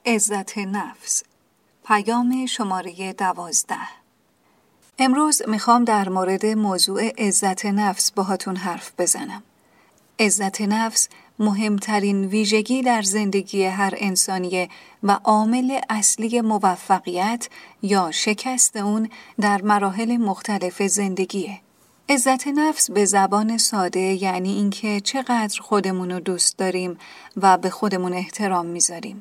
عزت نفس. پیام شماره 12. امروز میخوام در مورد موضوع عزت نفس باهاتون حرف بزنم. عزت نفس مهمترین ویژگی در زندگی هر انسانیه و عامل اصلی موفقیت یا شکست اون در مراحل مختلف زندگیه. عزت نفس به زبان ساده یعنی اینکه چقدر خودمون رو دوست داریم و به خودمون احترام میذاریم.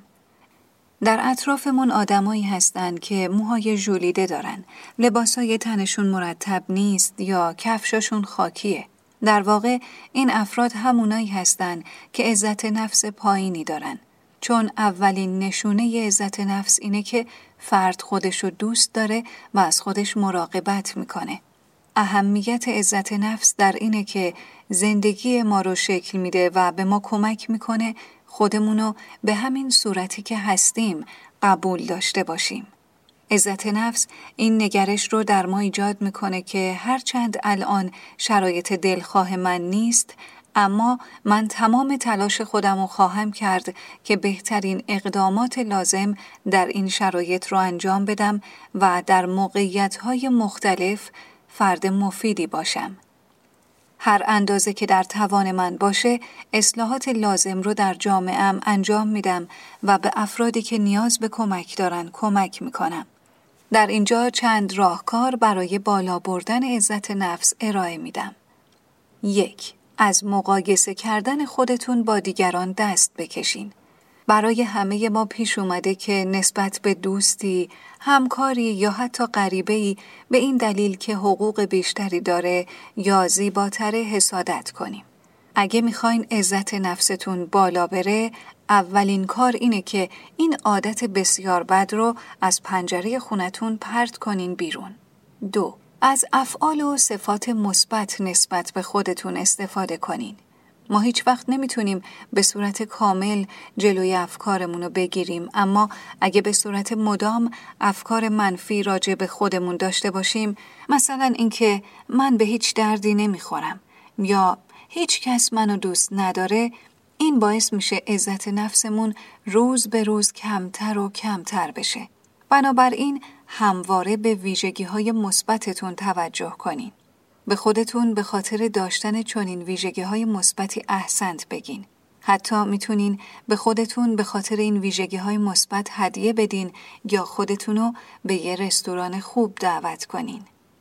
در اطرافمون آدمایی هستن که موهای ژولیده دارن، لباسای تنشون مرتب نیست یا کفشاشون خاکیه. در واقع این افراد همونایی هستن که عزت نفس پایینی دارن، چون اولین نشونه عزت نفس اینه که فرد خودشو دوست داره و از خودش مراقبت میکنه. اهمیت عزت نفس در اینه که زندگی ما رو شکل میده و به ما کمک میکنه خودمونو به همین صورتی که هستیم قبول داشته باشیم. عزت نفس این نگرش رو در ما ایجاد میکنه که هرچند الان شرایط دلخواه من نیست، اما من تمام تلاش خودم رو خواهم کرد که بهترین اقدامات لازم در این شرایط رو انجام بدم و در موقعیت‌های مختلف فرد مفیدی باشم. هر اندازه که در توان من باشه اصلاحات لازم رو در جامعه‌ام انجام میدم و به افرادی که نیاز به کمک دارن کمک میکنم. در اینجا چند راهکار برای بالا بردن عزت نفس ارائه میدم. 1. از مقایسه کردن خودتون با دیگران دست بکشین. برای همه ما پیش اومده که نسبت به دوستی، همکاری یا حتی غریبه‌ای به این دلیل که حقوق بیشتری داره یا زیباتره حسادت کنیم. اگه میخواین عزت نفستون بالا بره، اولین کار اینه که این عادت بسیار بد رو از پنجره خونتون پرت کنین بیرون. 2. از افعال و صفات مثبت نسبت به خودتون استفاده کنین. ما هیچ وقت نمیتونیم به صورت کامل جلوی افکارمون رو بگیریم، اما اگه به صورت مدام افکار منفی راجع به خودمون داشته باشیم، مثلا اینکه من به هیچ دردی نمیخورم یا هیچ کس منو دوست نداره، این باعث میشه عزت نفسمون روز به روز کمتر و کمتر بشه. بنابراین همواره به ویژگی‌های مثبتتون توجه کنین. به خودتون به خاطر داشتن چنین ویژگی‌های مثبتی احسنت بگین. حتی میتونین به خودتون به خاطر این ویژگی‌های مثبت هدیه بدین یا خودتونو به یه رستوران خوب دعوت کنین.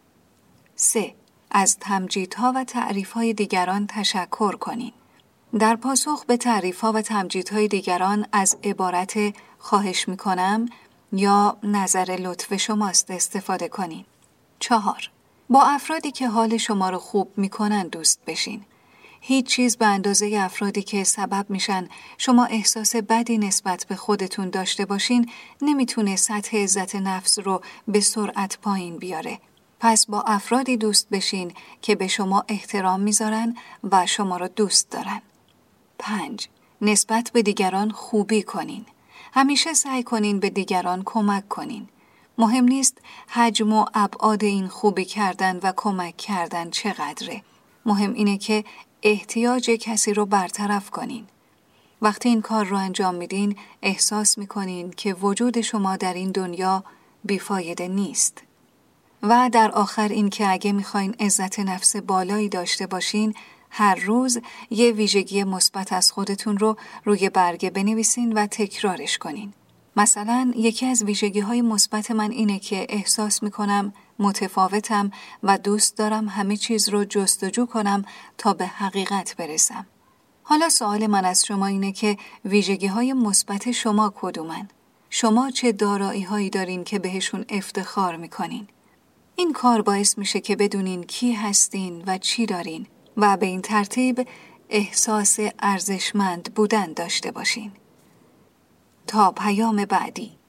3. از تمجیدها و تعریف‌های دیگران تشکر کنین. در پاسخ به تعریف‌ها و تمجیدهای دیگران از عبارت خواهش میکنم یا نظر لطف شماست استفاده کنین. 4. با افرادی که حال شما رو خوب میکنن دوست بشین. هیچ چیز به اندازه افرادی که سبب میشن شما احساس بدی نسبت به خودتون داشته باشین نمیتونه سطح عزت نفس رو به سرعت پایین بیاره. پس با افرادی دوست بشین که به شما احترام میذارن و شما رو دوست دارن. 5. نسبت به دیگران خوبی کنین. همیشه سعی کنین به دیگران کمک کنین. مهم نیست حجم و ابعاد این خوبی کردن و کمک کردن چقدره. مهم اینه که احتیاج کسی رو برطرف کنین. وقتی این کار رو انجام میدین احساس میکنین که وجود شما در این دنیا بیفایده نیست. و در آخر این که اگه میخواین عزت نفس بالایی داشته باشین، هر روز یه ویژگی مثبت از خودتون رو روی برگه بنویسین و تکرارش کنین. مثلا یکی از ویژگی‌های مثبت من اینه که احساس میکنم متفاوتم و دوست دارم همه چیز رو جستجو کنم تا به حقیقت برسم. حالا سوال من از شما اینه که ویژگی‌های مثبت شما کدومن؟ شما چه دارایی‌هایی دارین که بهشون افتخار میکنین؟ این کار باعث میشه که بدونین کی هستین و چی دارین و به این ترتیب احساس ارزشمند بودن داشته باشین. تا پیام بعدی.